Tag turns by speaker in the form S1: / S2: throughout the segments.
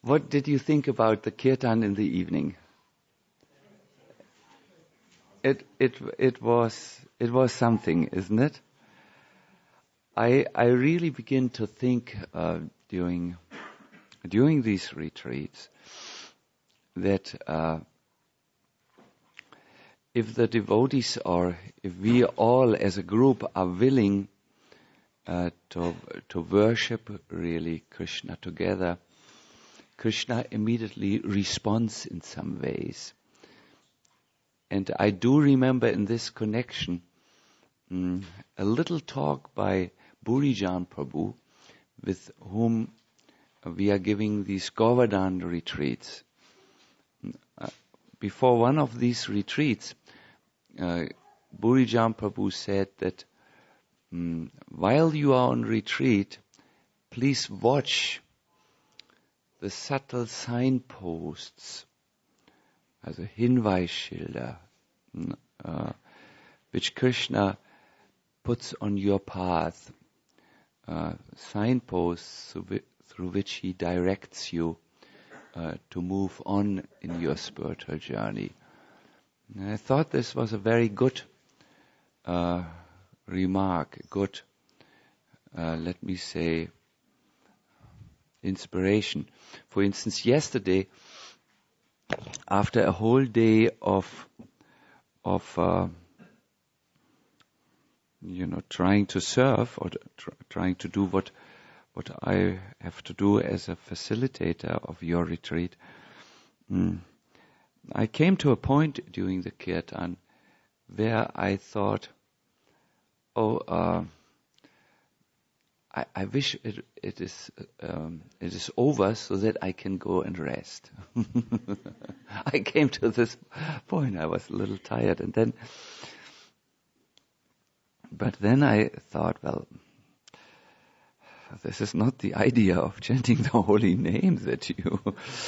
S1: What did you think about the kirtan in the evening? It was something, isn't it? I really begin to think during these retreats that if the devotees or if we all as a group are willing to worship really Krishna together, Krishna immediately responds in some ways. And I do remember in this connection a little talk by Burijan Prabhu, with whom we are giving these Govardhan retreats. Before one of these retreats, Burijan Prabhu said that while you are on retreat, please watch the subtle signposts, also Hinweisschilder, which Krishna puts on your path, signposts through which he directs you to move on in your spiritual journey. And I thought this was a very good remark, good, let me say, inspiration. For instance, yesterday, after a whole day of trying to serve or trying to do what I have to do as a facilitator of your retreat, I came to a point during the kirtan where I thought, I wish it is over so that I can go and rest. I came to this point. I was a little tired, but then I thought, well, this is not the idea of chanting the holy name that you.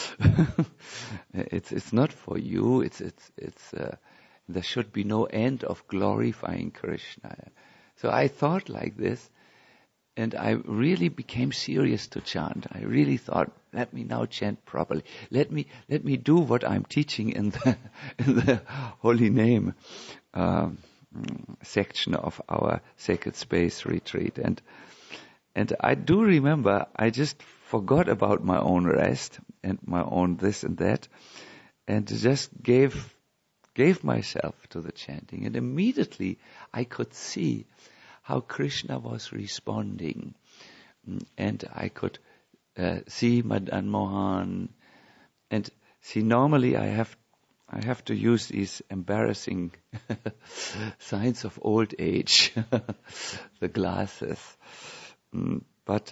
S1: It's not for you. It's there should be no end of glorifying Krishna. So I thought like this. And I really became serious to chant. I really thought, let me now chant properly. Let me do what I'm teaching in the holy name section of our Sacred Space retreat. And I do remember I just forgot about my own rest and my own this and that, and just gave myself to the chanting. And immediately I could see how Krishna was responding. And I could see Madan Mohan. And see, normally I have to use these embarrassing signs of old age, the glasses. But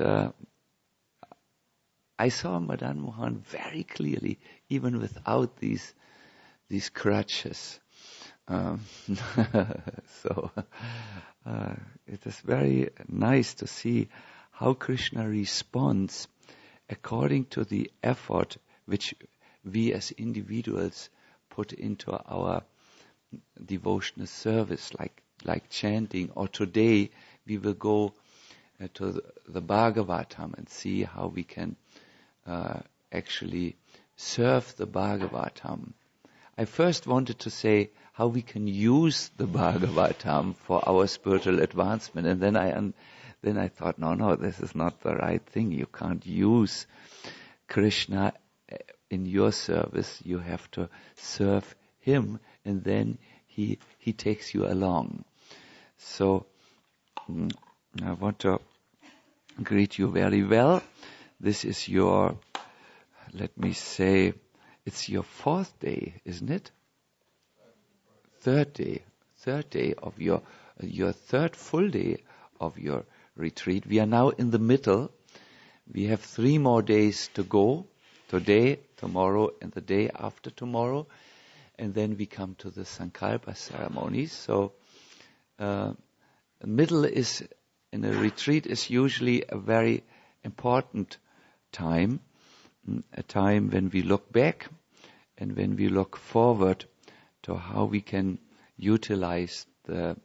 S1: I saw Madan Mohan very clearly, even without these crutches. So it is very nice to see how Krishna responds according to the effort which we as individuals put into our devotional service, like chanting. Or today we will go to the Bhagavatam and see how we can actually serve the Bhagavatam. I first wanted to say how we can use the Bhagavatam for our spiritual advancement, and then I thought, no, this is not the right thing. You can't use Krishna in your service. You have to serve him, and then he takes you along. So I want to greet you very well. This is your, let me say, it's your fourth day, isn't it? Third day of your third full day of your retreat. We are now in the middle. We have 3 more days to go. Today, tomorrow, and the day after tomorrow. And then we come to the Sankalpa ceremonies. So, middle is, in a retreat, is usually a very important time. A time when we look back and when we look forward to how we can utilize the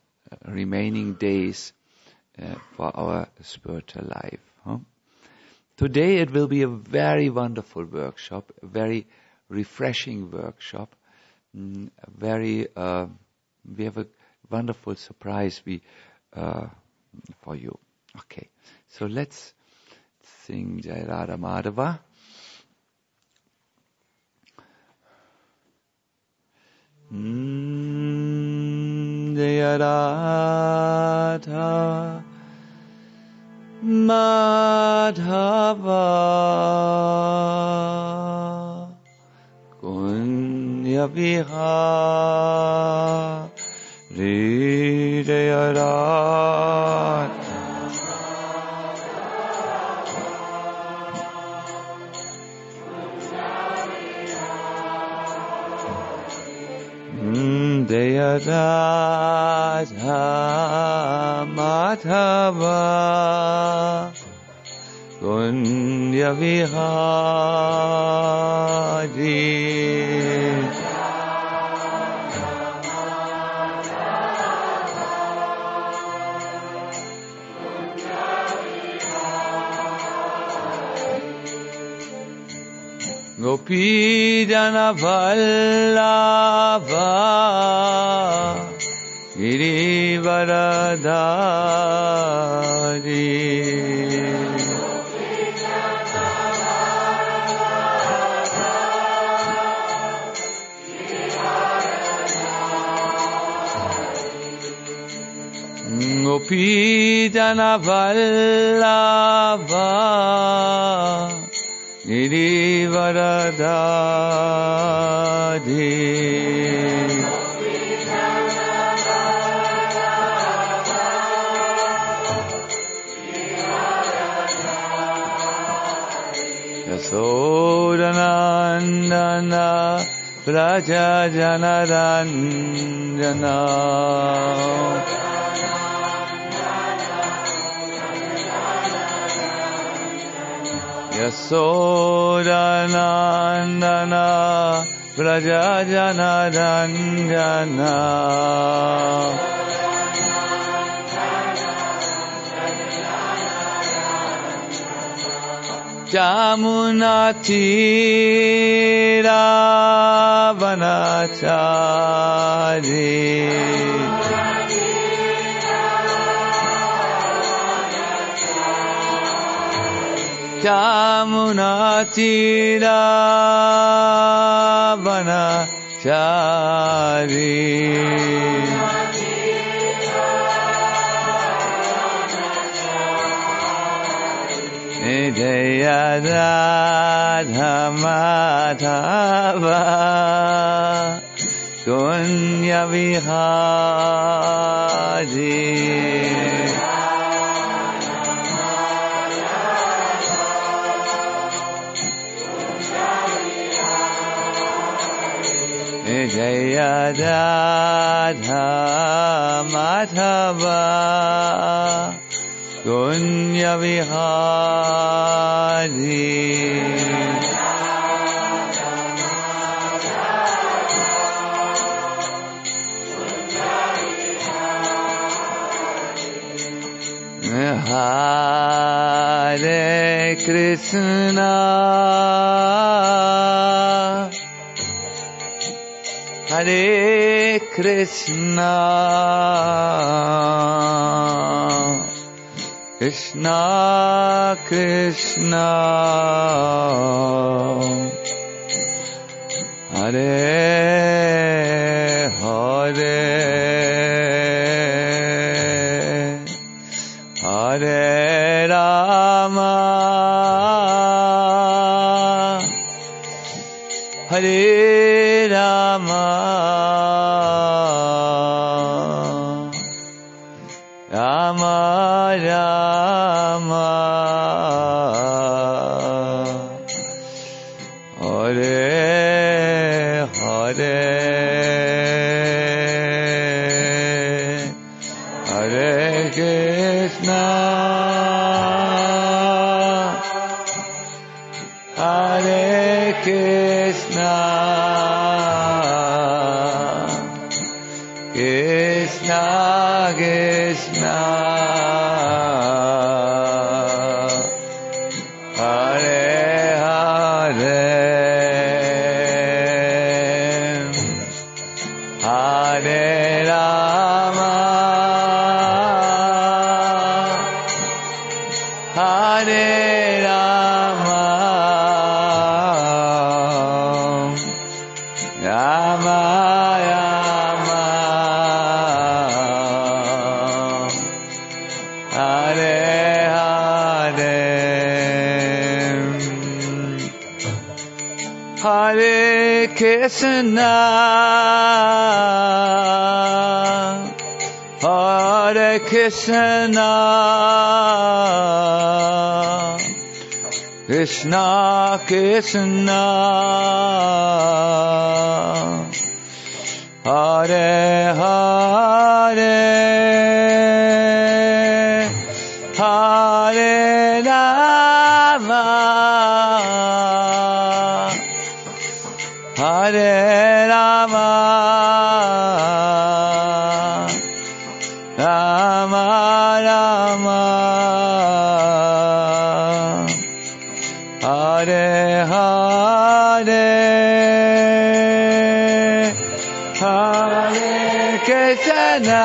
S1: remaining days for our spiritual life. Today it will be a very wonderful workshop, a very refreshing workshop. We have a wonderful surprise for you. Okay, so let's sing Jai Radha Madhava. Jai Radha Madhava Kunya Vihari Jai Radha Jaya Radha Madhava Kunya Vihari Gopi Jana Vallabha Girivaradari Gopi Jana Vallabha Girivaradari Yasodanandana Vraja Janaranjana Yasodanandana Vraja Janaranjana Jamuna Tira Vanachari Jamuna Tira Vanachari Jaya Radha Madhava Kunya Vihari Jaya Radha Madhava Kunya Vihari Hare Krishna Hare Krishna Krishna Krishna Hare Hare Hare Rama Hare Rama Rama Rama Hare Hare Hare Krishna Hare Krishna Krishna Krishna Krishna, Hare Krishna, Krishna Krishna, Hare Hare, Hare Rama, Hare Rama, Rama Rama, Hare Hare, Hare Krishna,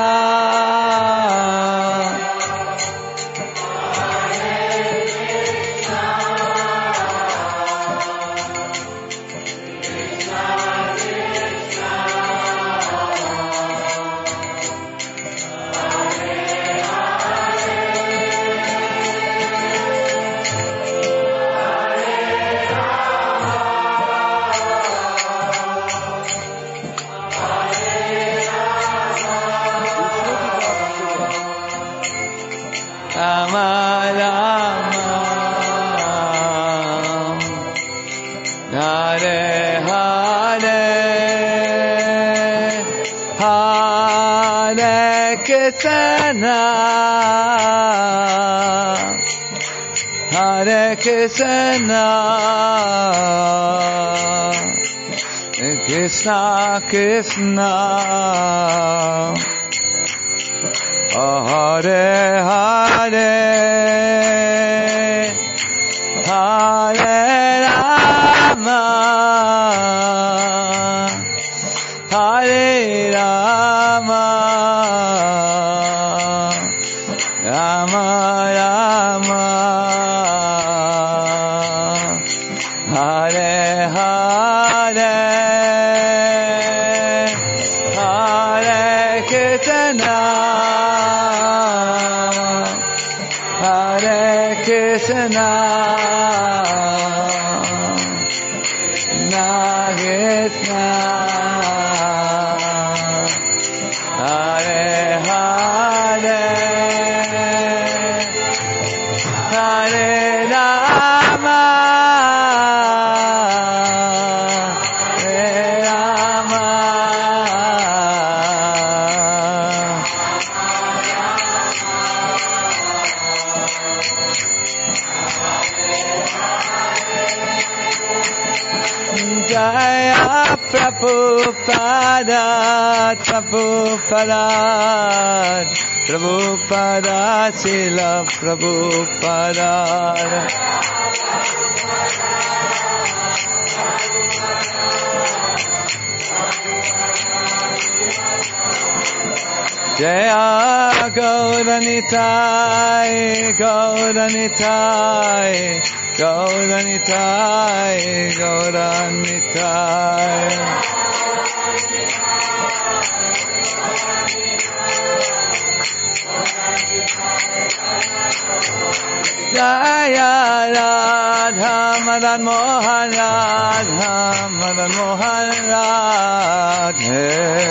S1: Hare Krishna, Krishna Krishna, Hare Hare, Hare Rama, Hare Rama, Rama Rama, Hare Hare, Hare Krishna, Hare Krishna, Krishna, Hare Hare, Hare Rama, Hare Rama, Jaya Prabhupada, Prabhupada, Prabhupada, Srila Prabhupada. Jaya Gauranitai, Gauranitai, Gauranitai, Gauranitai. Jaya Radha Madan Mohan, Radha Madan Mohan, Radhe.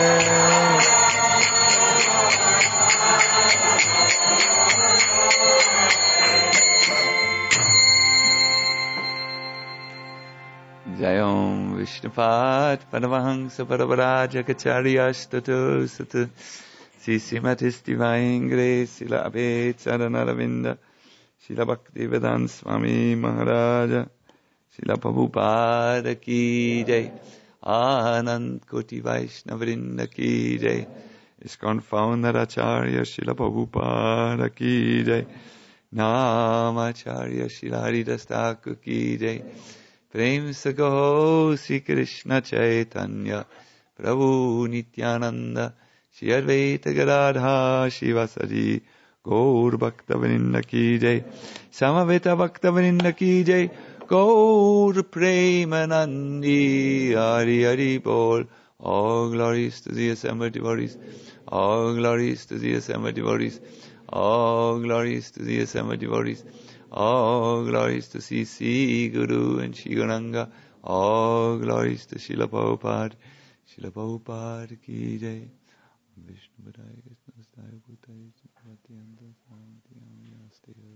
S1: Jayom Vishnupad Paramahansa Parabaraja Kacharya Statu Satu Sisimatis Divine Grace Sila Abhet Saranaravinda Sila Bhakti Vedanta Swami Maharaja Sila Prabhupada Ki Jai Anand Koti Vaishnavrinda Ki Jai ISKCON Founder Acharya Sila Prabhupada Ki Jai Namacharya Sila Haridas Thakur Ki Jai Prem se Gaho Sri Krishna Chaitanya Prabhu Nityananda Shri Advaita Gadadhar Shivasadi Gaur Bhakta Vrinda ki jai, Samaveta Bhakta Vrinda ki jai, Gaur Premanandi, Hari Hari Bol. All glories to the assembled devotees. All glories to the assembled devotees. All glories to the assembled devotees. All glories to C.C. Guru and Shri Gauranga. All glories to Srila Prabhupada. Srila Prabhupada ki jai. Vishnu Padaya Krishna Staya Bhutaya Bhaktiyanta Santi Amyasteya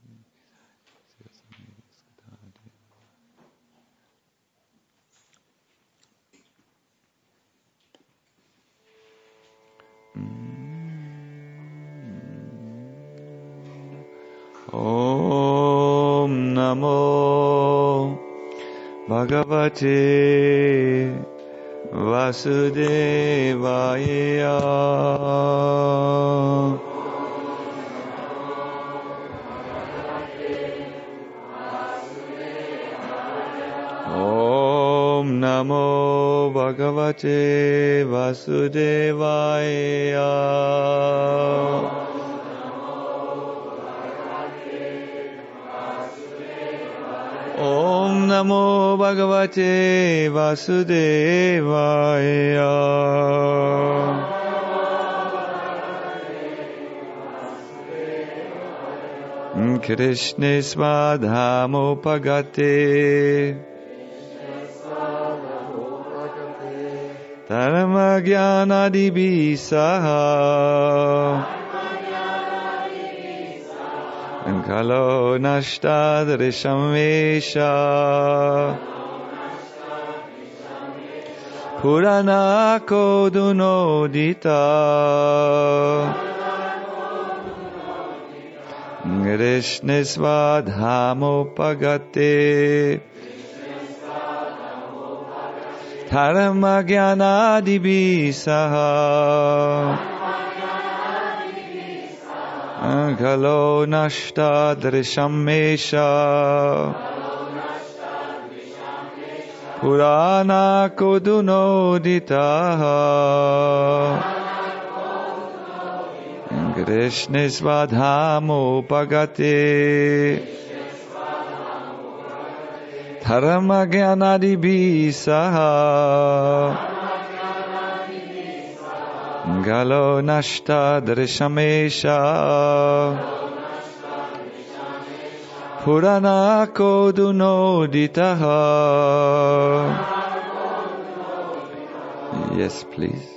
S1: Om Namo Bhagavate Vasudevaya. Om Namo Bhagavate Vasudevaya. Om Namo Bhagavate Vasudevaya. Krishna Swadhamopagate Dharmagyanadibisaha Kalo nashtadrishamesha Purana kodunodita Krishna Swadhamopagate Dharmagyanadibisaha Kalo nashtadrishamesha Purana kodunoditaha Krishna Swadhamopagate Dharmagyanadibisaha Galo nashtadrishamesha Purana kodunoditaha. Yes, please.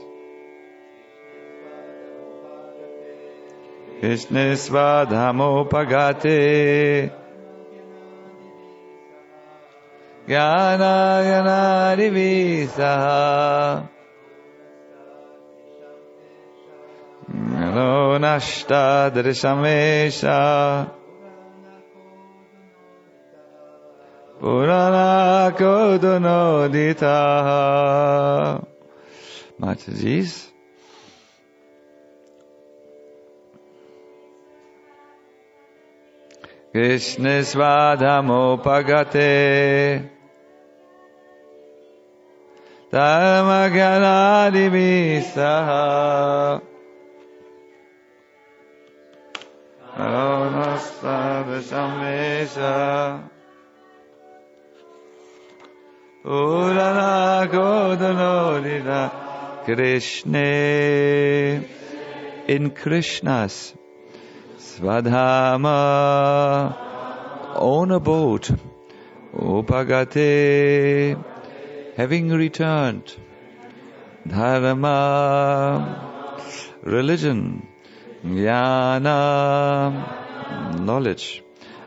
S1: Krishna Swadhamopagate Jnana Jnanadivisaha Galo nashtadrishamesha Purana kodunoditaha. Mataji's. Krishna Swadhamopagate Dharmagyanadibisaha Aronastadrishamesha Purana kodunodita. Krishna in Krishna's Swadhama own abode Upagate having returned Dharma religion Jnana knowledge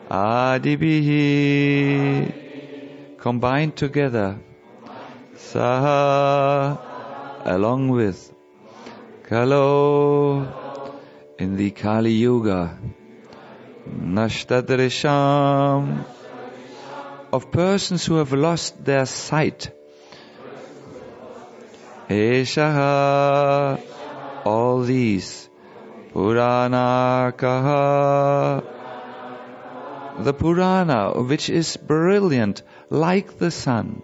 S1: Adibihi combined together Saha along with Kalo in the Kali Yuga Nashtadrisham of persons who have lost their sight Eshaha all these Puranakaha the Purana which is brilliant like the sun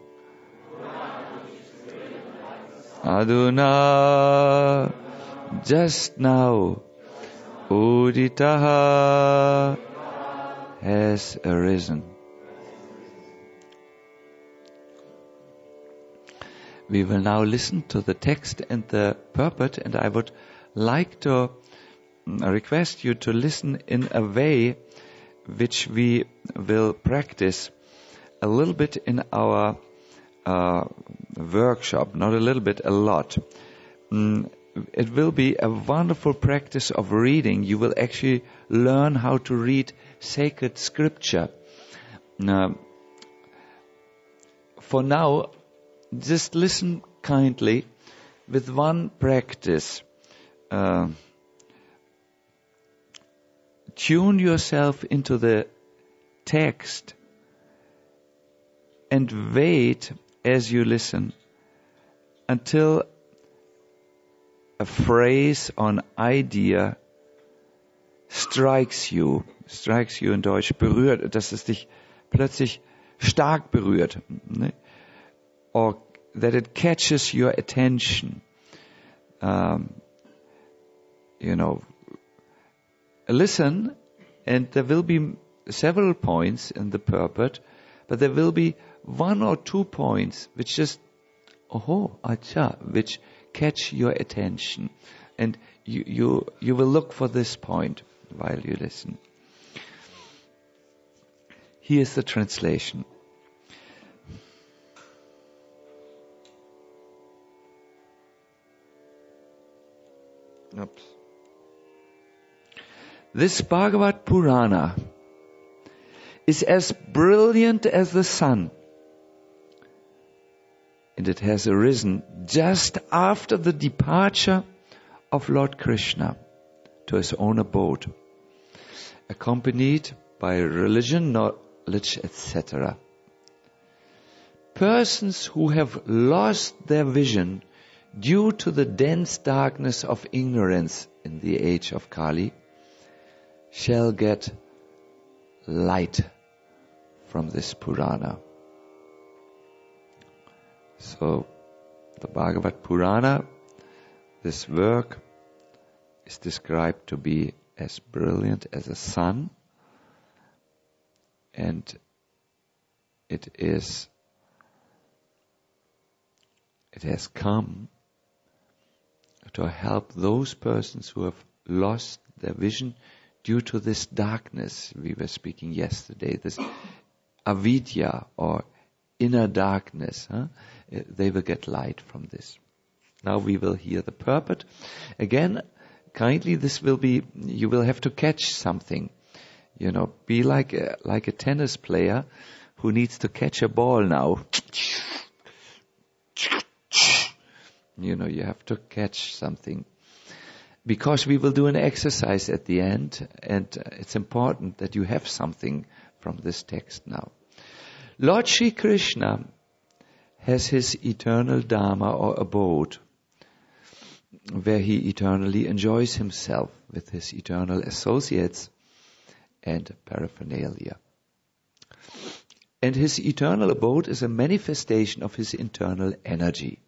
S1: Aduna just now Uditaha has arisen. We will now listen to the text and the purport, and I would like to request you to listen in a way which we will practice a little bit in our workshop, not a little bit, a lot. It will be a wonderful practice of reading. You will actually learn how to read sacred scripture. For now, just listen kindly with one practice. Tune yourself into the text and wait as you listen until a phrase or an idea strikes you in Deutsch, berührt, dass es dich plötzlich stark berührt. Ne? Or that it catches your attention. Listen, and there will be several points in the purport, but there will be one or two points which just, which catch your attention. And you will look for this point while you listen. Here's the translation. This Bhagavad Purana is as brilliant as the sun, and it has arisen just after the departure of Lord Krishna to his own abode, accompanied by religion, knowledge, etc. Persons who have lost their vision due to the dense darkness of ignorance in the age of Kali shall get light from this Purana. So, the Bhagavad Purana, this work, is described to be as brilliant as a sun, and it has come to help those persons who have lost their vision due to this darkness we were speaking yesterday, this avidya or inner darkness. They will get light from this. Now we will hear the purport. Again, kindly, you will have to catch something. Be like a tennis player who needs to catch a ball now. You have to catch something. Because we will do an exercise at the end, and it's important that you have something from this text now. Lord Shri Krishna has his eternal Dharma or abode, where he eternally enjoys himself with his eternal associates and paraphernalia. And his eternal abode is a manifestation of his internal energy,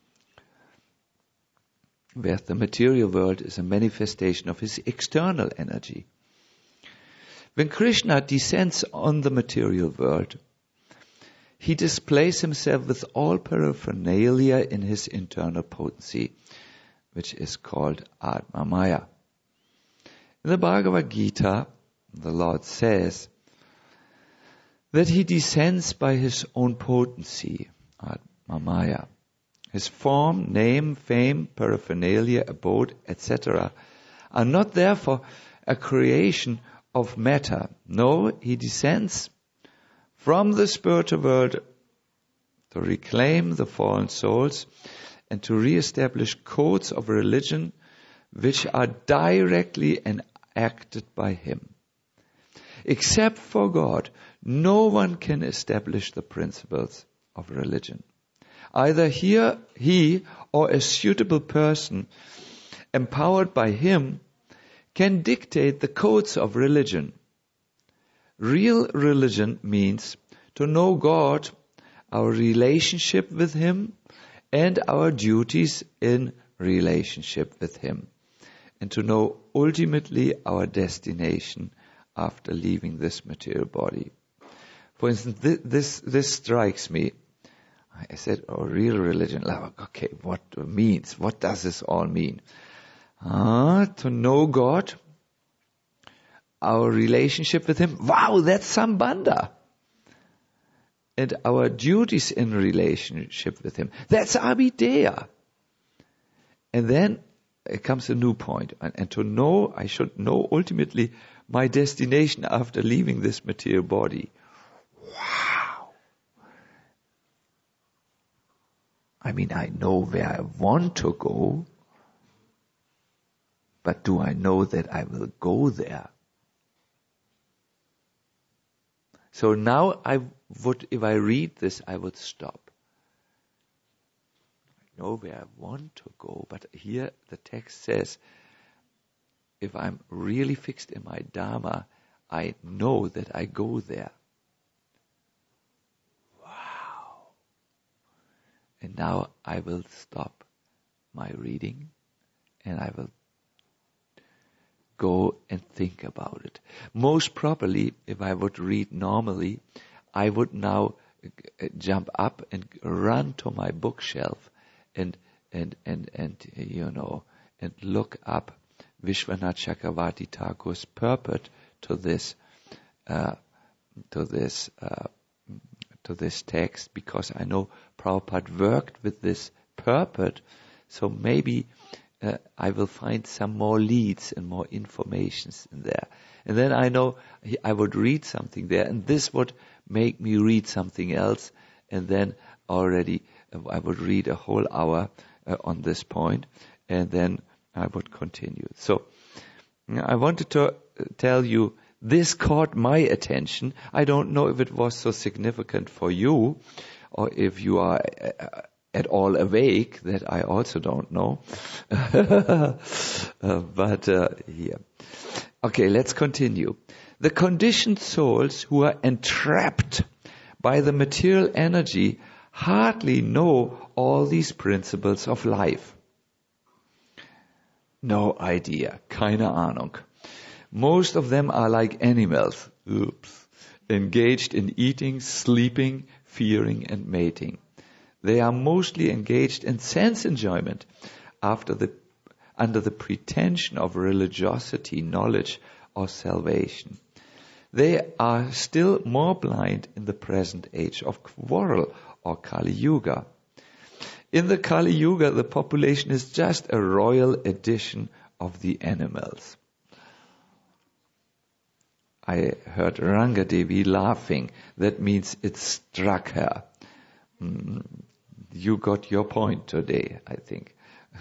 S1: where the material world is a manifestation of his external energy. When Krishna descends on the material world, he displays himself with all paraphernalia in his internal potency, which is called Atma Maya. In the Bhagavad Gita, the Lord says that he descends by his own potency, Atma Maya. His form, name, fame, paraphernalia, abode, etc. are not therefore a creation of matter. No, he descends from the spiritual world to reclaim the fallen souls and to re-establish codes of religion which are directly enacted by him. Except for God, no one can establish the principles of religion. Either he or a suitable person empowered by him can dictate the codes of religion. Real religion means to know God, our relationship with him, and our duties in relationship with him. and to know ultimately our destination after leaving this material body. For instance, this strikes me. I said, real religion. Okay, what does this all mean? To know God, our relationship with Him. Wow, that's Sambandha. And our duties in relationship with Him. That's Abhideya. And then it comes a new point. And to know, I should know ultimately my destination after leaving this material body. Wow. I mean, I know where I want to go, but do I know that I will go there? So now if I read this, I would stop. I know where I want to go, but here the text says, if I'm really fixed in my Dharma, I know that I go there. Wow. And now I will stop my reading and I will go and think about it. Most probably, if I would read normally, I would now jump up and run to my bookshelf and look up Vishwanath Chakravarti Thakur's purport to this text, because I know Prabhupada worked with this purport, so maybe I will find some more leads and more informations in there. And then I know I would read something there, and this would make me read something else, and then already I would read a whole hour on this point, and then I would continue. So I wanted to tell you, this caught my attention. I don't know if it was so significant for you, or if you are at all awake, that I also don't know. But here. Okay, let's continue. The conditioned souls who are entrapped by the material energy hardly know all these principles of life. No idea, keine Ahnung. Most of them are like animals, engaged in eating, sleeping, fearing, and mating. They are mostly engaged in sense enjoyment under the pretension of religiosity, knowledge, or salvation. They are still more blind in the present age of quarrel or Kali Yuga. In the Kali Yuga, the population is just a royal addition of the animals. I heard Rangadevi laughing. That means it struck her. You got your point today, I think.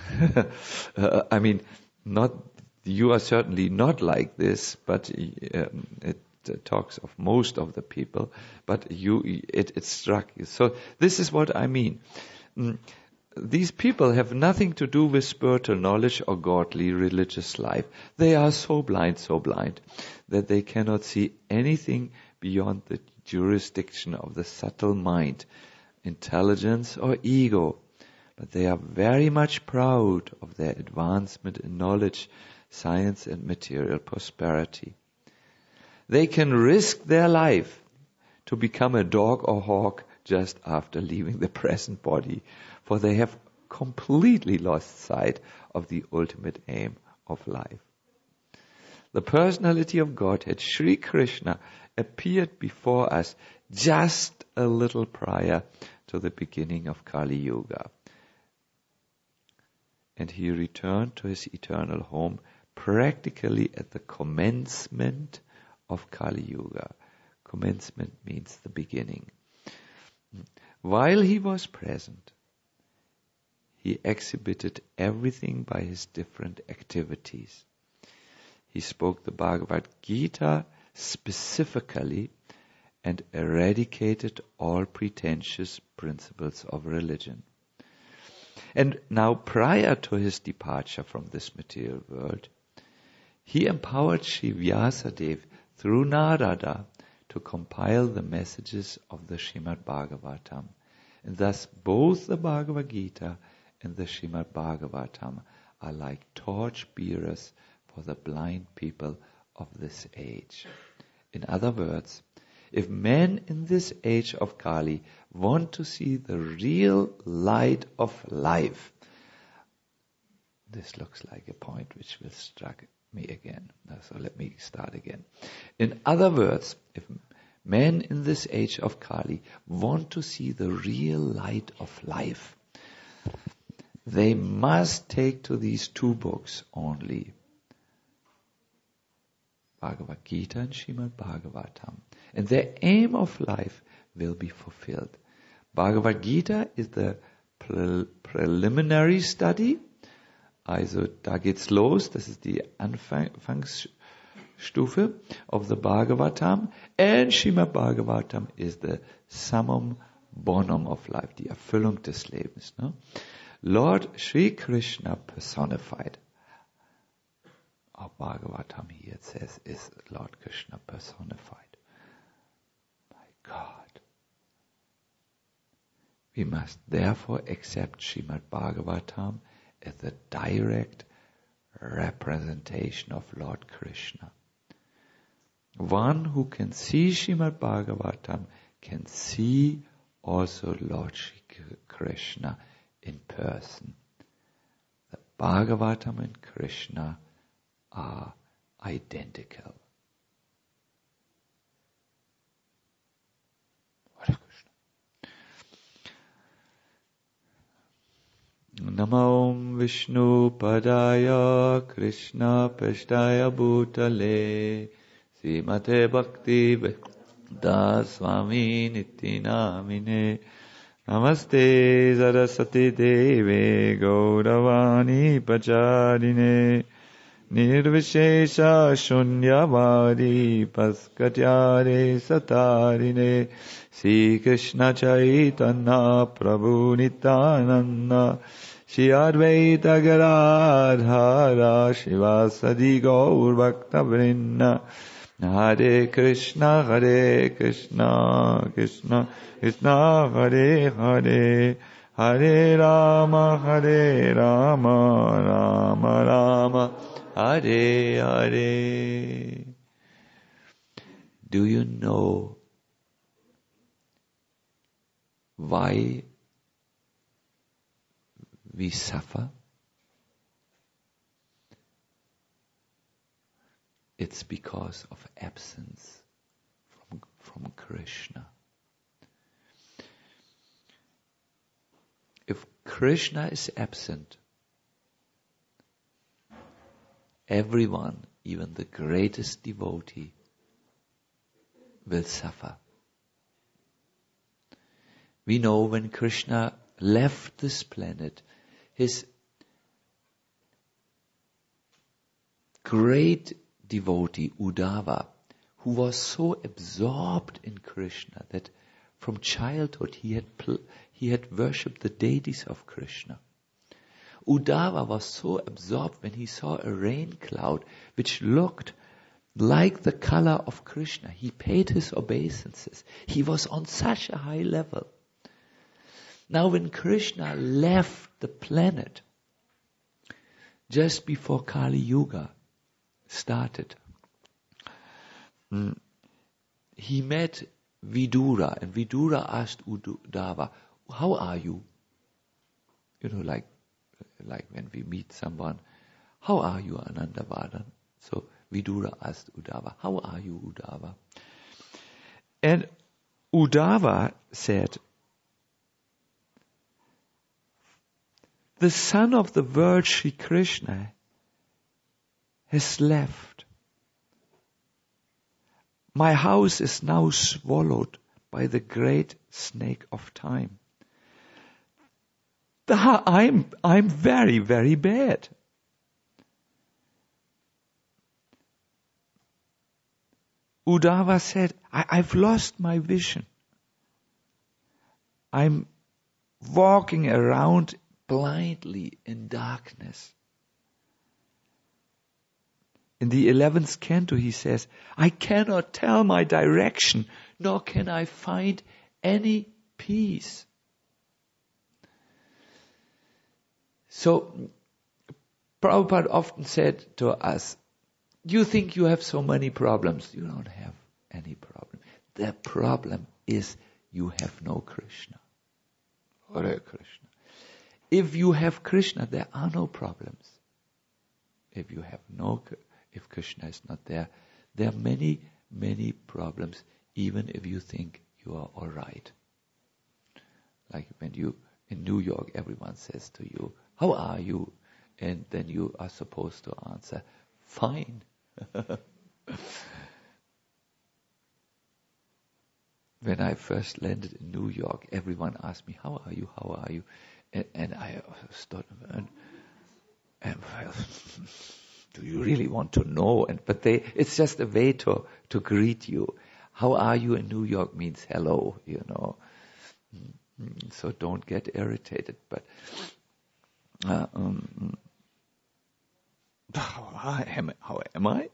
S1: I mean, you are certainly not like this, but it talks of most of the people, but it struck you. So this is what I mean. These people have nothing to do with spiritual knowledge or godly religious life. They are so blind that they cannot see anything beyond the jurisdiction of the subtle mind, intelligence, or ego. But they are very much proud of their advancement in knowledge, science, and material prosperity. They can risk their life to become a dog or hawk just after leaving the present body, for they have completely lost sight of the ultimate aim of life. The personality of Godhead, Sri Krishna, appeared before us just a little prior to the beginning of Kali Yuga. And he returned to his eternal home practically at the commencement of Kali Yuga. Commencement means the beginning. While he was present, he exhibited everything by his different activities. He spoke the Bhagavad Gita specifically and eradicated all pretentious principles of religion. And now, prior to his departure from this material world, he empowered Sri Vyasadeva through Narada to compile the messages of the Srimad Bhagavatam. And thus both the Bhagavad Gita and the Srimad Bhagavatam are like torch bearers for the blind people of this age. In other words, if men in this age of Kali want to see the real light of life, this looks like a point which will strike me again. So let me start again. In other words, if men in this age of Kali want to see the real light of life, they must take to these two books only, Bhagavad Gita and Srimad Bhagavatam, and their aim of life will be fulfilled. Bhagavad Gita is the preliminary study, also da geht's los, das ist die Anfangsstufe of the Bhagavatam, and Srimad Bhagavatam is the summum bonum of life, die Erfüllung des Lebens. No? Lord Sri Krishna personified. Our Bhagavatam here it says is Lord Krishna personified. My God. We must therefore accept Srimad Bhagavatam as the direct representation of Lord Krishna. One who can see Srimad Bhagavatam can see also Lord Shri Krishna in person. The Bhagavatam and Krishna are identical. Hare Krishna. Namo Vishnu Padaya Krishna Peshtaya Bhutale Srimate Bhakti Vedanta Swami Niti Namine Namaste Saraswati Deve Gauravani Pacharine Nirvishesha Shunyavadi Paskatyare Satarine Sri Krishna Chaitanya Prabhu Nityananda Shri Advaita Gadadhara Shivasadi Gaur Bhakta Vrinda Hare Krishna Krishna Krishna Hare Hare Hare Rama Rama Rama Hare Hare. Do you know why we suffer? It's because of absence from Krishna. If Krishna is absent, everyone, even the greatest devotee, will suffer. We know when Krishna left this planet, his great devotee, Uddhava, who was so absorbed in Krishna that from childhood he had worshipped the deities of Krishna. Uddhava was so absorbed when he saw a rain cloud which looked like the color of Krishna. He paid his obeisances. He was on such a high level. Now when Krishna left the planet, just before Kali Yuga started, he met Vidura, and Vidura asked Uddhava, how are you? You know, like when we meet someone, how are you, Anandavadan? So Vidura asked Uddhava, how are you, Uddhava? And Uddhava said, the son of the world, Sri Krishna, has left. My house is now swallowed by the great snake of time. I'm very, very bad. Uddhava said, I've lost my vision. I'm walking around blindly in darkness. In the 11th canto he says, I cannot tell my direction, nor can I find any peace. So, Prabhupada often said to us, you think you have so many problems. You don't have any problem. The problem is you have no Krishna. Hare Krishna. If you have Krishna, there are no problems. If Krishna is not there, there are many, many problems, even if you think you are all right. Like when you, in New York, everyone says to you, how are you? And then you are supposed to answer, fine. When I first landed in New York, everyone asked me, how are you? How are you? And I stood and do you really want to know? But it's just a way to greet you. How are you in New York means hello, So don't get irritated. But how am I?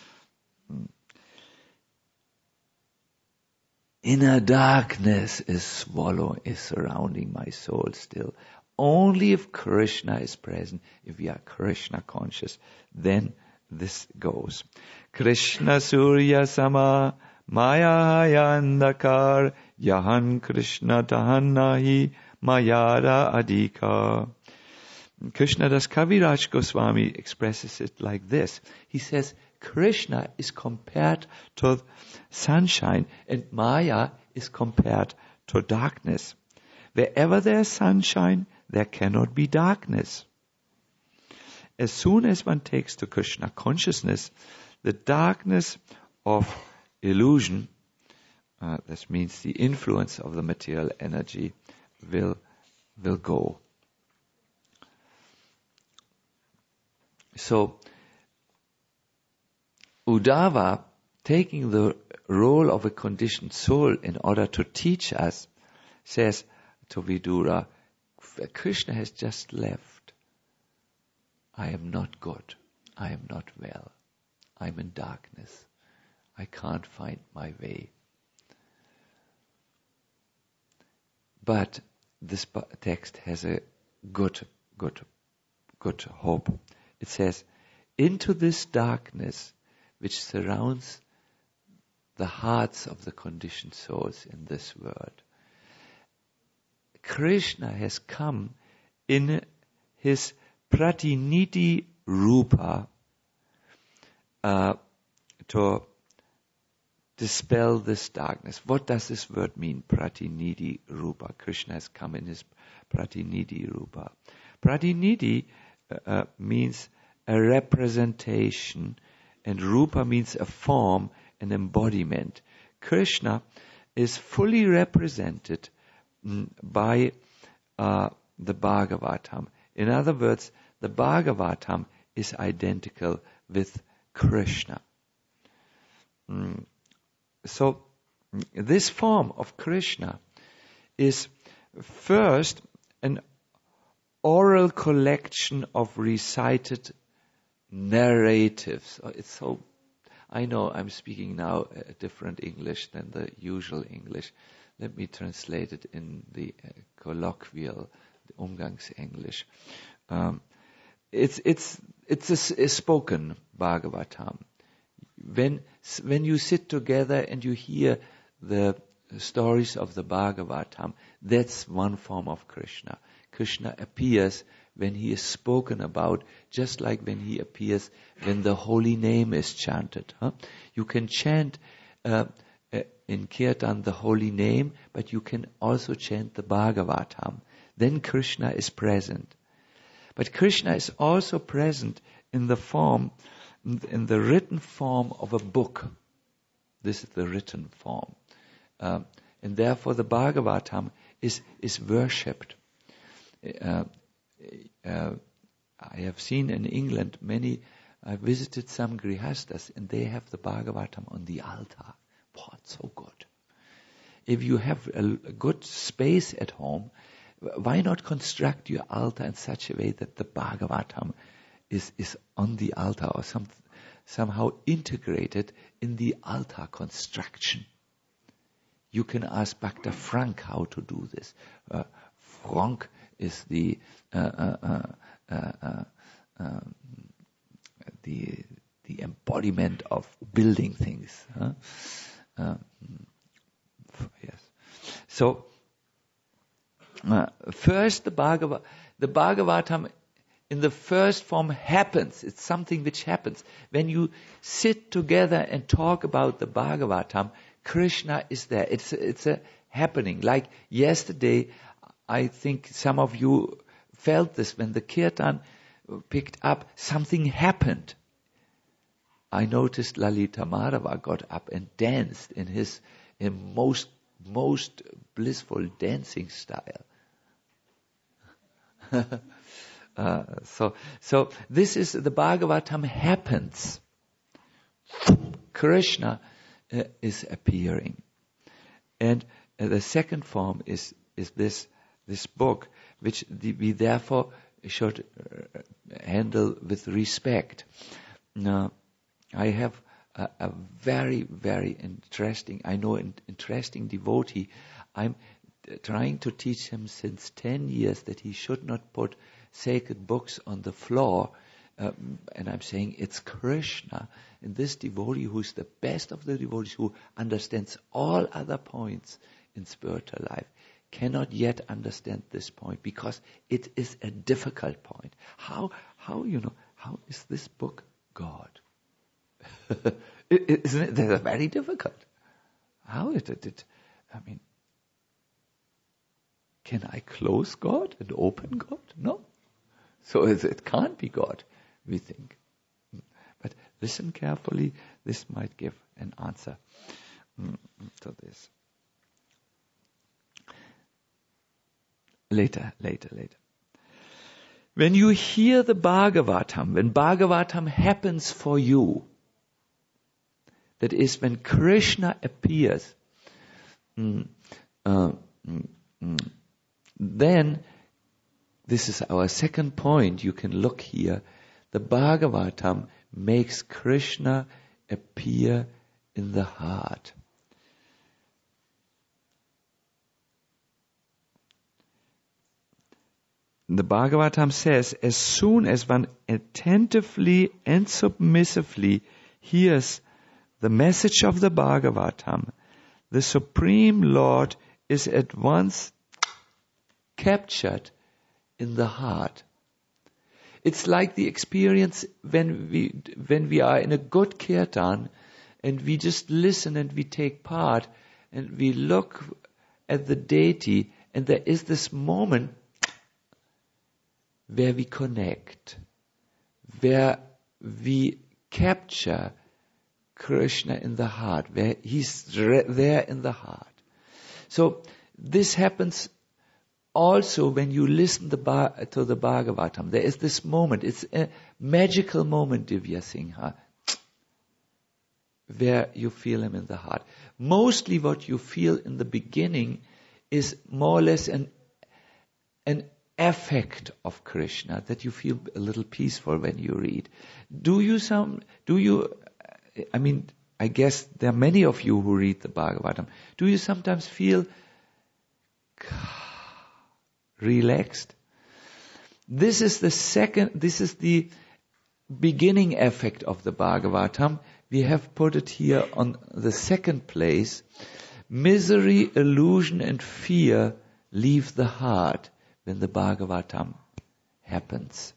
S1: Inner darkness is surrounding my soul still. Only if Krishna is present, if we are Krishna conscious, then this goes. Krishna Surya Sama Maya Andakar Yahan Krishna Tahan Nahi Mayara Adhika. Krishna Das Kaviraj Goswami expresses it like this. He says, Krishna is compared to sunshine and Maya is compared to darkness. Wherever there is sunshine, there cannot be darkness. As soon as one takes to Krishna consciousness, the darkness of illusion, this means the influence of the material energy, will go. So, Uddhava, taking the role of a conditioned soul in order to teach us, says to Vidura, Krishna has just left. I am not good. I am not well. I'm in darkness. I can't find my way. But this text has a good hope. It says, into this darkness which surrounds the hearts of the conditioned souls in this world, Krishna has come in his Pratinidhi Rupa to dispel this darkness. What does this word mean, Pratinidhi Rupa? Krishna has come in his Pratinidhi Rupa. Pratinidhi means a representation, and Rupa means a form, an embodiment. Krishna is fully represented by the Bhagavatam. In other words, the Bhagavatam is identical with Krishna. So, this form of Krishna is first an oral collection of recited narratives. I know I'm speaking now a different English than the usual English. Let me translate it in the colloquial, the Umgangsenglish. It's a spoken Bhagavatam. When you sit together and you hear the stories of the Bhagavatam, that's one form of Krishna. Krishna appears when he is spoken about, just like when he appears when the holy name is chanted. You can chant in Kirtan the holy name, but you can also chant the Bhagavatam. Then Krishna is present. But Krishna is also present in the written form of a book. This is the written form. And therefore the Bhagavatam is worshipped. I have seen in England I visited some grihastas and they have the Bhagavatam on the altar. Wow, it's so good. If you have a good space at home, why not construct your altar in such a way that the Bhagavatam is on the altar or somehow integrated in the altar construction? You can ask Bhakta Frank how to do this. Frank is the the embodiment of building things. Yes. So first, the Bhagavatam in the first form happens. It's something which happens. When you sit together and talk about the Bhagavatam, Krishna is there. It's a happening. Like yesterday, I think some of you felt this when the kirtan picked up, something happened. I noticed Lalita Madhava got up and danced in his most blissful dancing style. So this is the Bhagavatam happens. Krishna is appearing, and the second form is this book, which we therefore should handle with respect. Now, I have a very, very interesting devotee. I'm trying to teach him since 10 years that he should not put sacred books on the floor. And I'm saying it's Krishna. And this devotee, who's the best of the devotees, who understands all other points in spiritual life, cannot yet understand this point because it is a difficult point. How is this book God? Isn't it? They're very difficult. How is it? I mean, can I close God and open God? No. So it can't be God, we think. But listen carefully. This might give an answer to this. Later. When you hear the Bhagavatam, when Bhagavatam happens for you, that is when Krishna appears, then, this is our second point, you can look here, the Bhagavatam makes Krishna appear in the heart. The Bhagavatam says, as soon as one attentively and submissively hears the message of the Bhagavatam, the Supreme Lord is at once captured in the heart. It's like the experience when we are in a good kirtan and we just listen and we take part and we look at the deity, and there is this moment where we connect, where we capture Krishna in the heart, where he's there in the heart. So this happens also when you listen to the Bhagavatam. There is this moment, it's a magical moment, Divya Singha, where you feel him in the heart. Mostly what you feel in the beginning is more or less an affect of Krishna, that you feel a little peaceful when you read. I guess there are many of you who read the Bhagavatam. Do you sometimes feel relaxed? This is the beginning effect of the Bhagavatam. We have put it here on the second place. Misery, illusion and fear leave the heart when the Bhagavatam happens.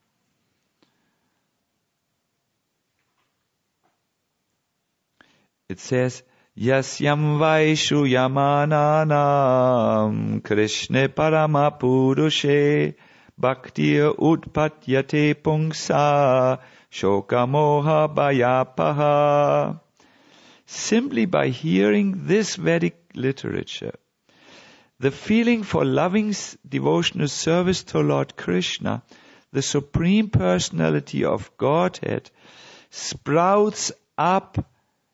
S1: It says, Yasyam Vaishu Yamananam Krishna Paramapurushe Bhaktir Utpatyate Pungsa Shokamoha Bhayapaha. Simply by hearing this Vedic literature, the feeling for loving devotional service to Lord Krishna, the Supreme Personality of Godhead, sprouts up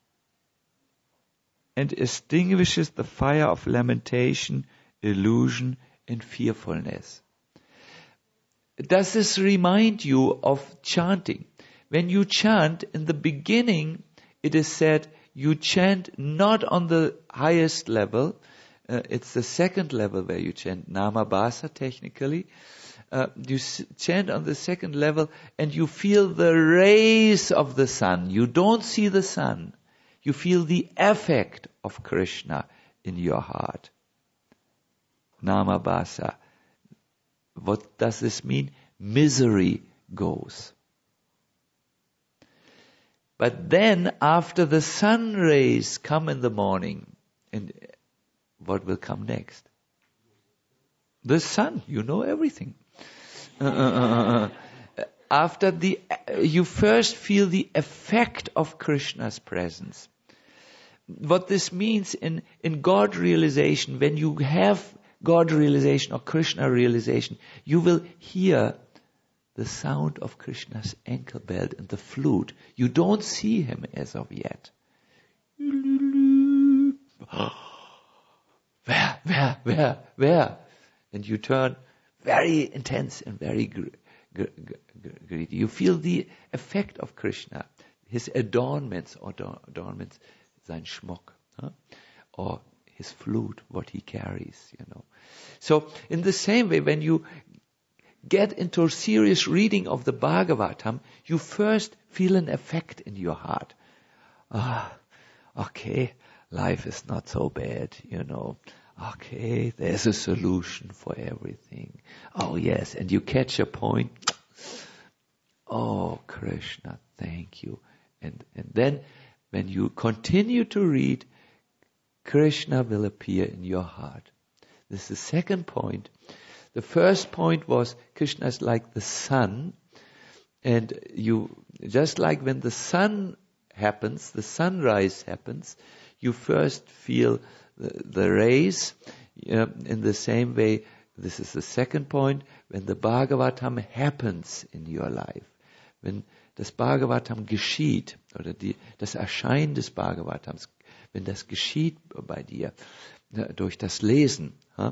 S1: and extinguishes the fire of lamentation, illusion, and fearfulness. Does this remind you of chanting? When you chant, in the beginning, it is said, you chant not on the highest level, it's the second level where you chant Namabhasa technically, You chant on the second level and you feel the rays of the sun. You don't see the sun. You feel the effect of Krishna in your heart. Namabhasa. What does this mean? Misery goes. But then after the sun rays come in the morning, and what will come next? The sun. You know everything. After you first feel the effect of Krishna's presence. What this means in God realization, when you have God realization or Krishna realization, you will hear the sound of Krishna's ankle belt and the flute. You don't see him as of yet. Where? And you turn very intense and very greedy. You feel the effect of Krishna, his adornments, sein Schmuck, or his flute, what he carries, So in the same way, when you get into a serious reading of the Bhagavatam, you first feel an effect in your heart. Okay, life is not so bad, Okay, there's a solution for everything. Oh yes, and you catch a point. Oh, Krishna, thank you. And then when you continue to read, Krishna will appear in your heart. This is the second point. The first point was Krishna is like the sun, and you, just like when the sun happens, the sunrise happens, you first feel the rays. In the same way, this is the second point, when the Bhagavatam happens in your life, wenn das Bhagavatam geschieht, oder das Erscheinen des Bhagavatams, wenn das geschieht bei dir, durch das Lesen,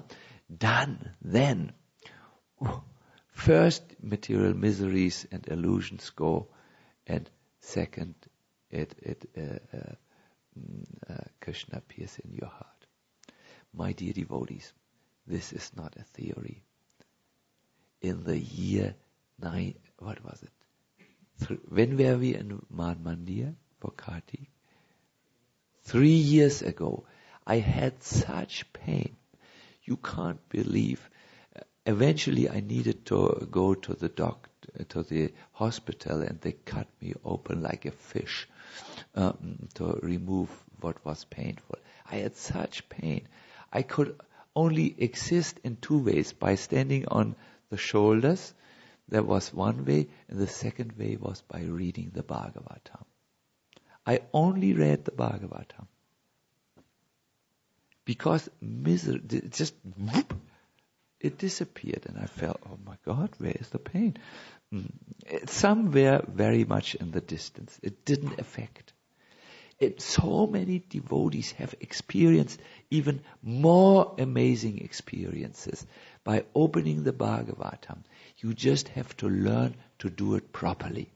S1: then, first material miseries and illusions go, and second, Krishna appears in your heart. My dear devotees, this is not a theory. In the year what was it? When were we in Man Mandir for Kartik? 3 years ago, I had such pain. You can't believe. Eventually, I needed to go to the doctor, to the hospital, and they cut me open like a fish to remove what was painful. I had such pain. I could only exist in 2 ways. By standing on the shoulders, that was one way, and the second way was by reading the Bhagavatam. I only read the Bhagavatam. Because misery, just whoop, it disappeared, and I felt, oh my God, where is the pain? It's somewhere very much in the distance. It didn't affect. So many devotees have experienced even more amazing experiences by opening the Bhagavatam. You just have to learn to do it properly.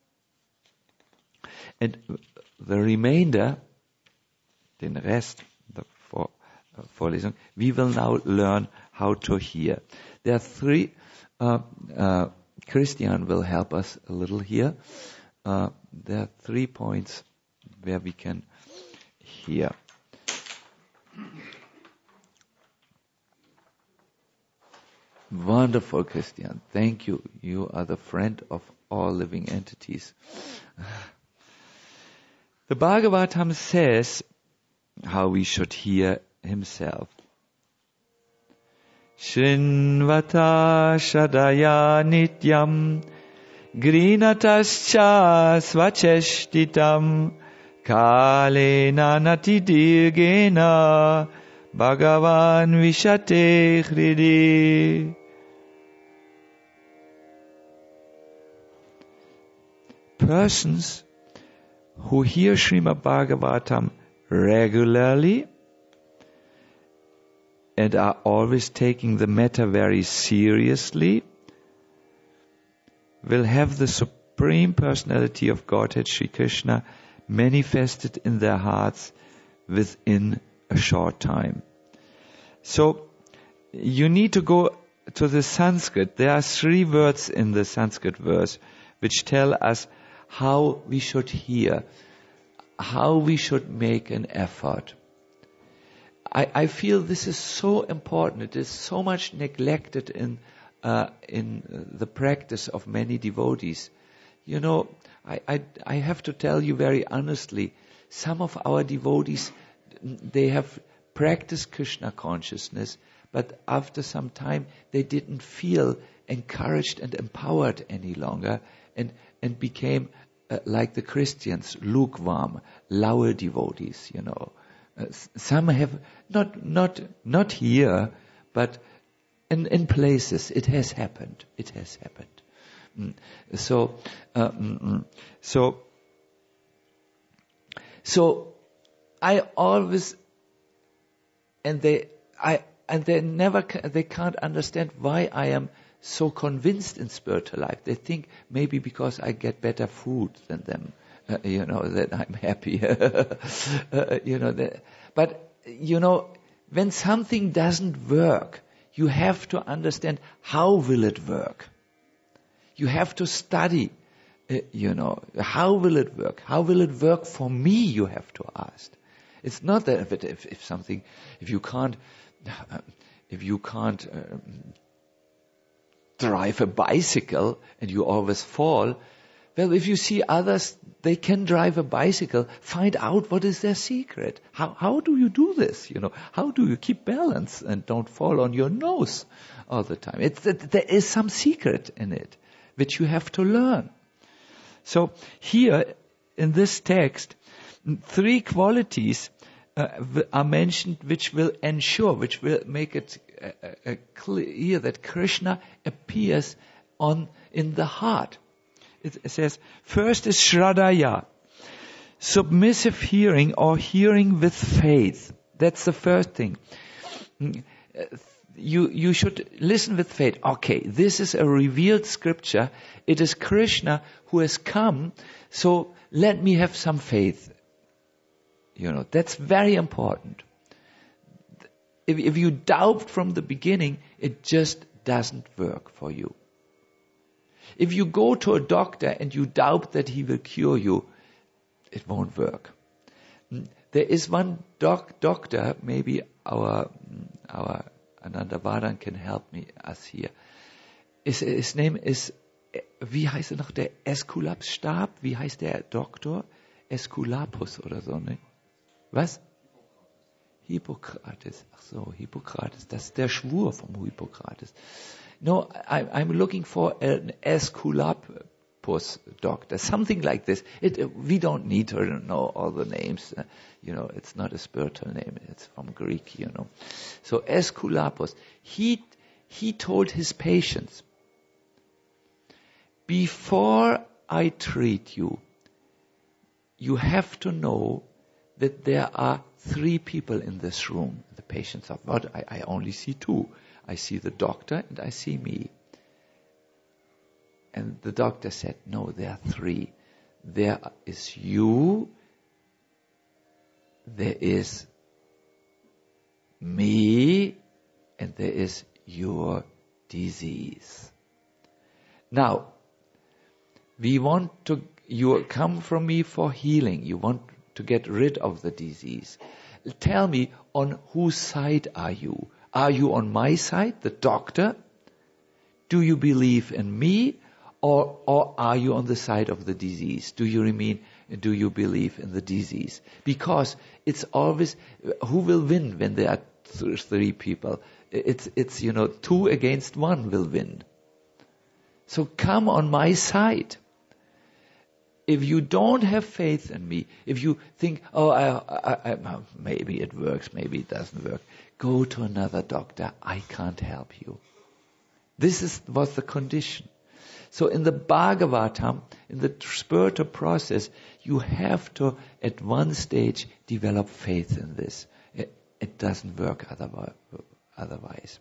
S1: And the remainder, den Rest, the Vorlesung, we will now learn how to hear. There are 3, Christian will help us a little here. There are 3 points where we can hear. Wonderful, Christian. Thank you. You are the friend of all living entities. The Bhagavatam says how we should hear himself. Shrinvata shadaya nityam grinatascha svacheshtitam kalena natidirgena Bhagavan vishate hridi. Persons who hear Srimad Bhagavatam regularly and are always taking the matter very seriously will have the Supreme Personality of Godhead, Sri Krishna, manifested in their hearts within a short time. So, you need to go to the Sanskrit, there are 3 words in the Sanskrit verse which tell us how we should hear, how we should make an effort. I feel this is so important. It is so much neglected in the practice of many devotees. You know, I have to tell you very honestly, some of our devotees, they have practiced Krishna consciousness, but after some time they didn't feel encouraged and empowered any longer, and became like the Christians, lukewarm, lower devotees. You know, some have not here, but in places it has happened. It has happened. So I always, and they can't understand why I am so convinced in spiritual life. They think maybe because I get better food than them, that I'm happy. But when something doesn't work, you have to understand how will it work. You have to study, how will it work? How will it work for me? You have to ask. It's not that if you can't drive a bicycle and you always fall. Well, if you see others, they can drive a bicycle, find out what is their secret. How do you do this? How do you keep balance and don't fall on your nose all the time? There is some secret in it, which you have to learn. So here in this text, 3 qualities are mentioned which will make it clear that Krishna appears in the heart. It says, first is Shraddhaya, submissive hearing or hearing with faith. That's the first thing. You should listen with faith. Okay, this is a revealed scripture. It is Krishna who has come, so let me have some faith. That's very important. If you doubt from the beginning, it just doesn't work for you. If you go to a doctor and you doubt that he will cure you, it won't work. There is one doctor, maybe our Ananda Varan can help us here. His name is, wie heißt er noch, der Aeskulapsstab? Wie heißt der Doktor? Aeskulapus oder so, ne? Was? Hippokrates. Ach so, Hippokrates. Das ist der Schwur vom Hippokrates. No, I'm looking for an Aeskulapus doctor, something like this. We don't need to know all the names. It's not a spiritual name. It's from Greek, So Aeskulapus, he told his patients, before I treat you, you have to know that there are 3 people in this room. The patients are, what? I only see 2. I see the doctor and I see me. And the doctor said, no, there are 3. There is you, there is me, and there is your disease. Now, you come from me for healing. You want to get rid of the disease. Tell me, on whose side are you? Are you on my side, the doctor? Do you believe in me? Or are you on the side of the disease? Do you believe in the disease? Because it's always, who will win when there are 3 people? It's 2 against 1 will win. So come on my side. If you don't have faith in me, if you think, maybe it works, maybe it doesn't work, go to another doctor. I can't help you. This was the condition. So in the Bhagavatam, in the spiritual process, you have to, at one stage, develop faith in this. It doesn't work otherwise.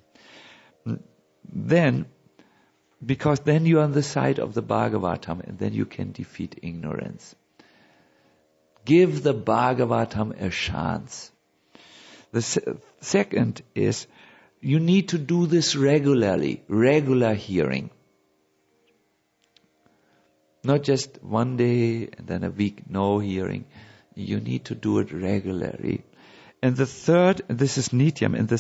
S1: Because then you're on the side of the Bhagavatam, and then you can defeat ignorance. Give the Bhagavatam a chance. The second is, you need to do this regularly, regular hearing. Not just one day and then a week, no hearing. You need to do it regularly. And the third, this is Nityam, and the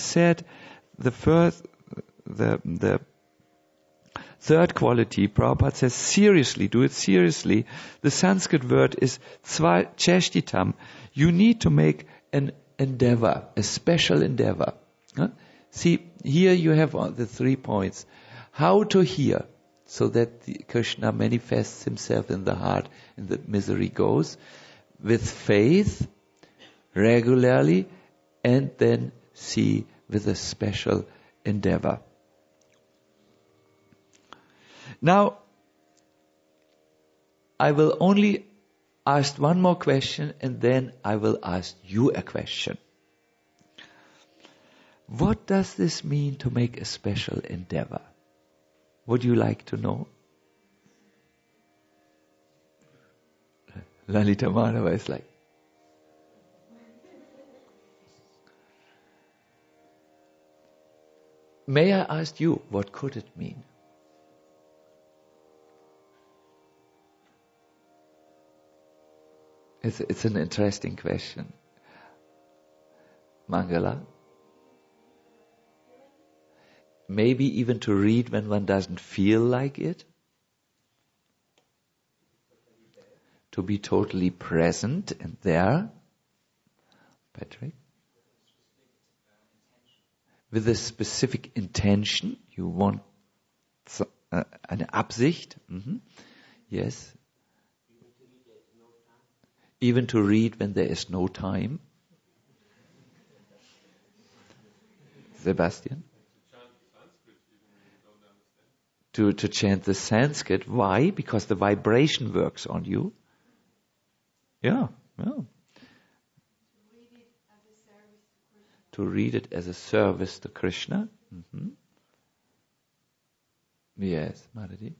S1: third quality, Prabhupada says, seriously, do it seriously. The Sanskrit word is cheshtitam. You need to make an endeavor, a special endeavor. Huh? See, here you have the 3 points. How to hear, so that Krishna manifests himself in the heart and the misery goes. With faith, regularly, and then see with a special endeavor. Now, I will only ask one more question and then I will ask you a question. What does this mean to make a special endeavor? Would you like to know? Lalita Madhava is like, may I ask you, what could it mean? It's an interesting question. Mangala? Maybe even to read when one doesn't feel like it? To be totally present and there? Patrick? With a specific intention, you want eine Absicht. Mm-hmm. Yes. Even to read when there is no time. Sebastian? To chant the Sanskrit. Why? Because the vibration works on you. Yeah. To read it as a service to Krishna. Mm-hmm. Yes, Madhuri.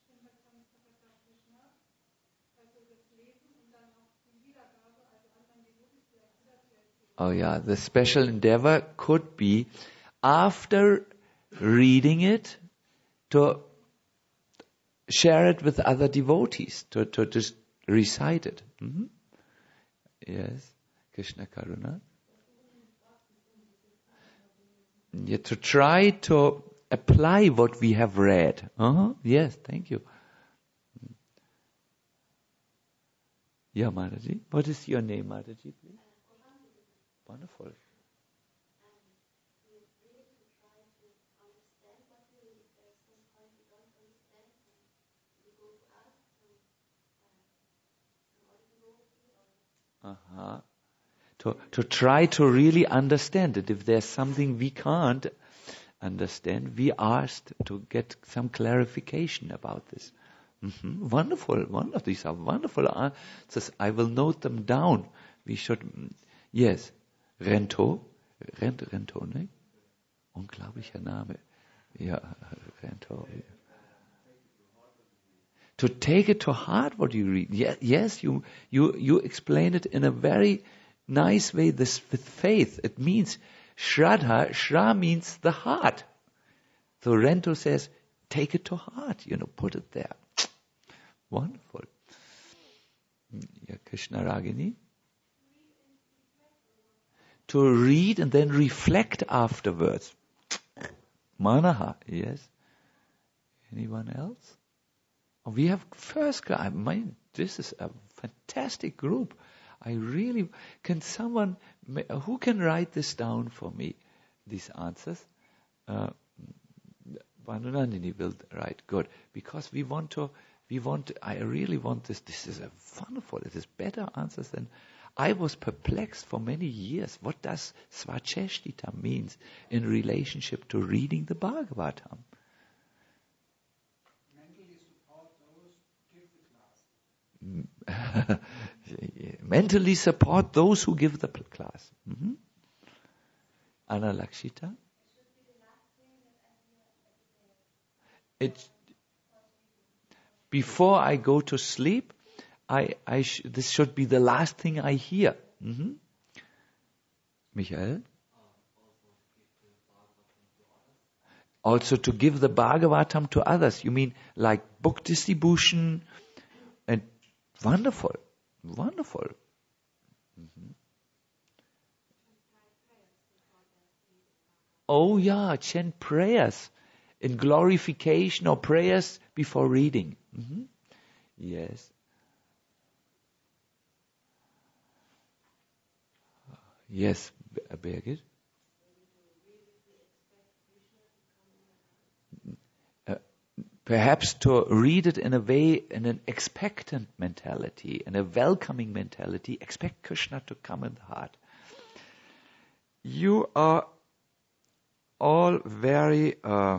S1: Oh yeah, the special endeavor could be after reading it to share it with other devotees, to just recite it. Mm-hmm. Yes, Krishna Karuna. Yeah, to try to apply what we have read. Yes, thank you. Yeah, Mataji. What is your name, Mataji, please? Wonderful. To try to really understand it. If there's something we can't understand, we asked to get some clarification about this. Mm-hmm. Wonderful. These are wonderful answers. I will note them down. We should, yes. Rento, ne? Unglaublicher Name. Ja, Rento. To take it to heart what you read. Yes, you explain it in a very nice way, this with faith. It means Shraddha. Shra means the heart. So Rento says, take it to heart, put it there. Wonderful. Yeah, Krishna Ragini. To read and then reflect afterwards. Manaha, yes. Anyone else? Oh, we have first class. This is a fantastic group. Can someone, who can write this down for me, these answers? Vanunandini will write, good. Because I really want this. This is a wonderful, it is better answers than, I was perplexed for many years. What does Svacheshtita means in relationship to reading the Bhagavatam? Mentally support those who give the class. Mm-hmm. Anna Lakshita? Before I go to sleep, this should be the last thing I hear. Mm-hmm. Michael? Also to give the Bhagavatam to others. You mean like book distribution? And wonderful, wonderful. Mm-hmm. Oh yeah, chant prayers in glorification or prayers before reading. Mm-hmm. Yes. Yes, Birgit. Perhaps to read it in a way, in an expectant mentality, in a welcoming mentality, expect Krishna to come in the heart. You are all very,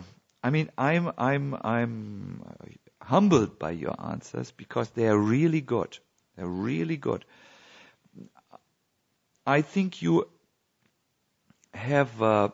S1: I'm humbled by your answers because they are really good. They're really good. I think you have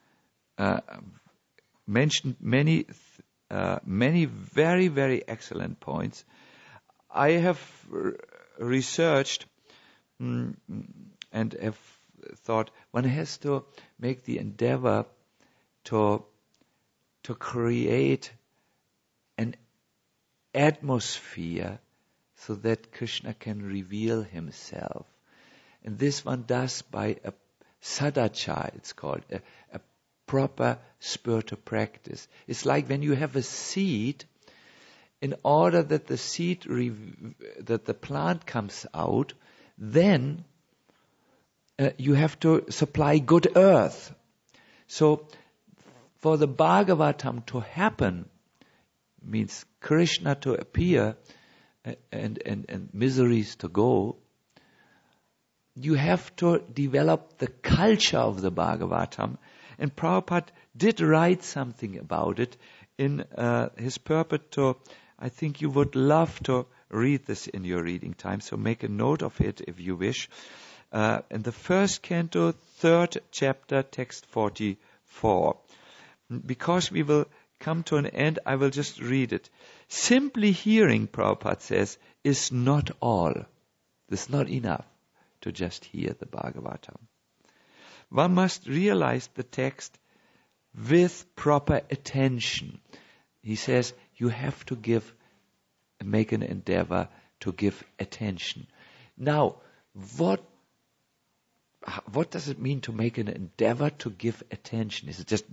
S1: mentioned many very, very excellent points. I have researched and have thought one has to make the endeavor to create an atmosphere so that Krishna can reveal himself. And this one does by a sadachar, it's called, a proper spiritual practice. It's like when you have a seed, in order that the seed, that the plant comes out, then you have to supply good earth. So, for the Bhagavatam to happen, means Krishna to appear and miseries to go, you have to develop the culture of the Bhagavatam. And Prabhupada did write something about it in his purport to, I think you would love to read this in your reading time, so make a note of it if you wish. In the first canto, 3rd chapter, text 44. Because we will come to an end, I will just read it. Simply hearing, Prabhupada says, is not all. It's not enough to just hear the Bhagavatam. One must realize the text with proper attention. He says you have to make an endeavor to give attention. Now, what does it mean to make an endeavor to give attention? Is it just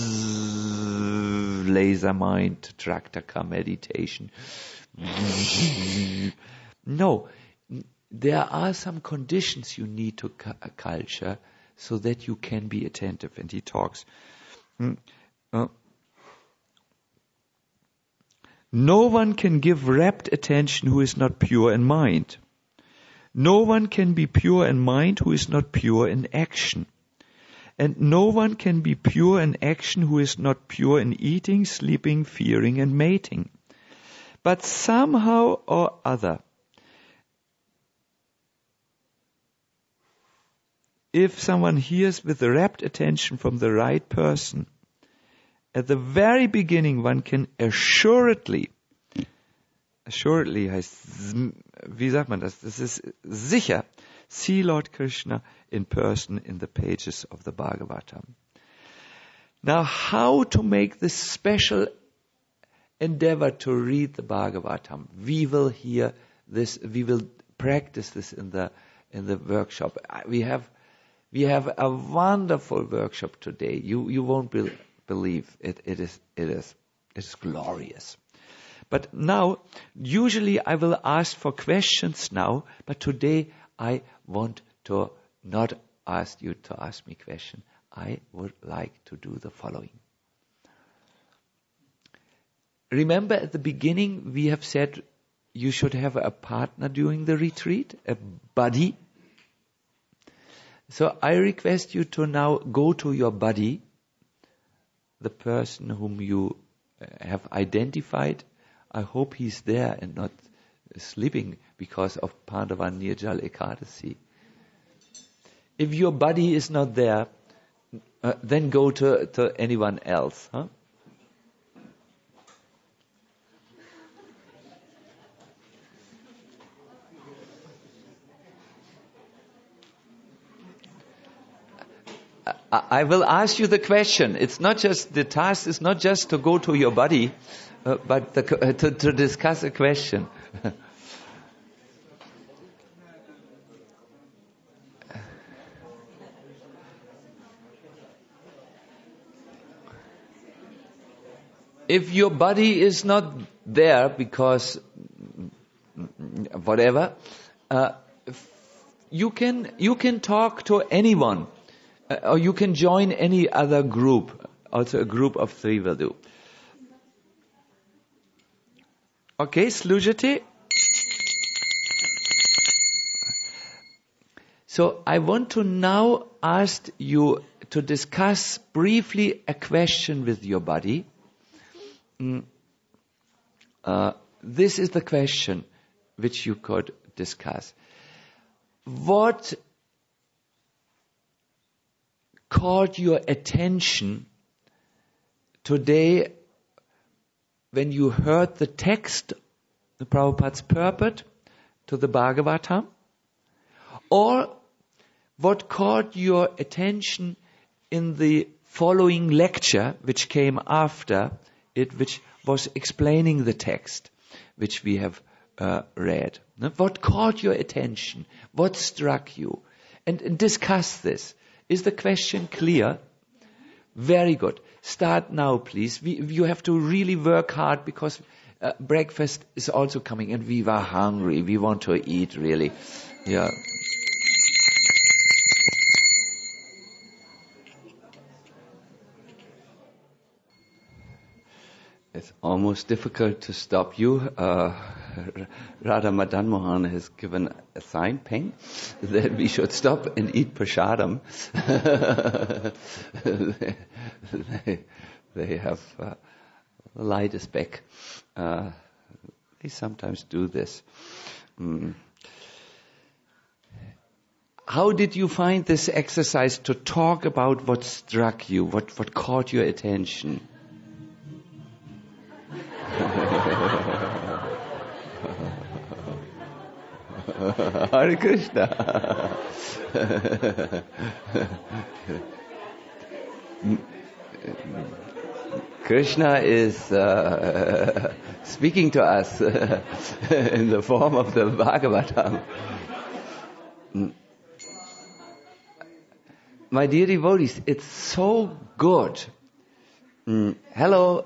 S1: laser mind, tractor car meditation? No. There are some conditions you need to culture so that you can be attentive. And he talks. No one can give rapt attention who is not pure in mind. No one can be pure in mind who is not pure in action. And no one can be pure in action who is not pure in eating, sleeping, fearing, and mating. But somehow or other, if someone hears with rapt attention from the right person, at the very beginning one can assuredly heißt, wie sagt man das? Das ist sicher, see Lord Krishna in person in the pages of the Bhagavatam. Now, how to make this special endeavor to read the Bhagavatam? We will hear this, we will practice this in the workshop. We have a wonderful workshop today. You won't believe it. It is glorious. But now, usually I will ask for questions now, but today I want to not ask you to ask me questions. I would like to do the following. Remember at the beginning we have said you should have a partner during the retreat, a buddy. So I request you to now go to your buddy, the person whom you have identified. I hope he's there and not sleeping because of Pandava Nirjal Ekadasi. If your buddy is not there, then go to anyone else. Huh? I will ask you the question. It's not just, the task is not just to go to your body, but to discuss a question. If your body is not there because whatever, you can talk to anyone, or you can join any other group. Also, a group of 3 will do. Okay, Slujati. So I want to now ask you to discuss briefly a question with your body. This is the question which you could discuss. What caught your attention today when you heard the text, the Prabhupada's purport to the Bhagavatam? Or what caught your attention in the following lecture which came after it, which was explaining the text which we have read? What caught your attention? What struck you? And discuss this. Is the question clear? Very good. Start now, please. You have to really work hard because breakfast is also coming and we were hungry. We want to eat, really. Yeah. It's almost difficult to stop you. Radha Madan Mohan has given a sign, Peng, that we should stop and eat prasadam. They have the light is back. They sometimes do this. How did you find this exercise to talk about what struck you, what caught your attention? Hare Krishna. Krishna is speaking to us in the form of the Bhagavatam. My dear devotees, it's so good. Hello.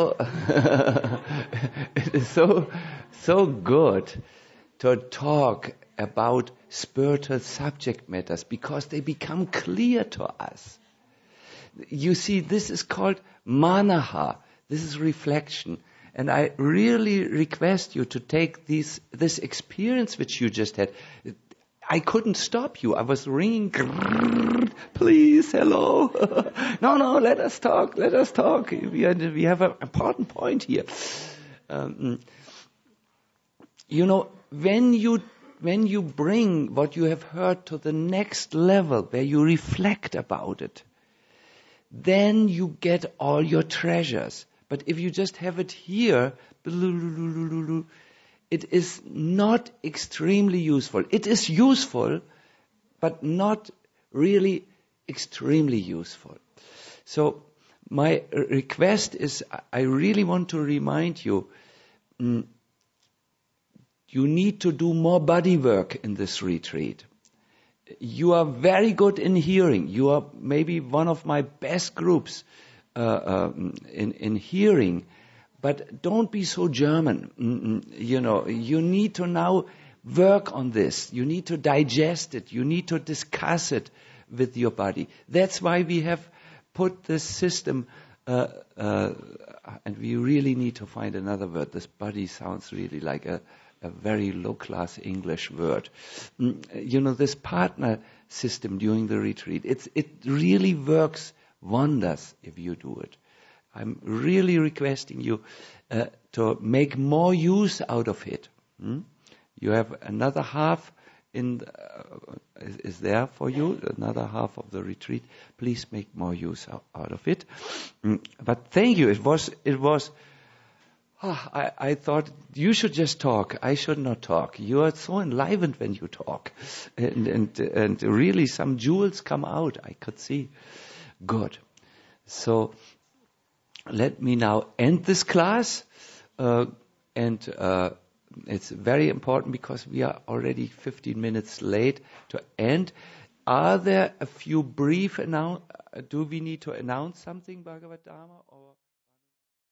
S1: It is so good to talk about spiritual subject matters because they become clear to us. You see, this is called manaha. This is reflection. And I really request you to take this experience which you just had. I couldn't stop you. I was ringing, please, hello. No, let us talk. We have an important point here. When you bring what you have heard to the next level, where you reflect about it, then you get all your treasures. But if you just have it here, it is not extremely useful. It is useful, but not really extremely useful. So my request is, I really want to remind you, you need to do more body work in this retreat. You are very good in hearing. You are maybe one of my best groups in hearing. But don't be so German. You need to now work on this. You need to digest it. You need to discuss it with your body. That's why we have put this system, and we really need to find another word. This body sounds really like a very low-class English word. This partner system during the retreat, it really works wonders if you do it. I'm really requesting you to make more use out of it. You have another half is there for you, another half of the retreat. Please make more use out of it. But thank you. It was I thought you should just talk. I should not talk. You are so enlivened when you talk. And really some jewels come out, I could see. Good. So let me now end this class. It's very important because we are already 15 minutes late to end. Are there a few brief do we need to announce something, Bhagavad Dharma? Or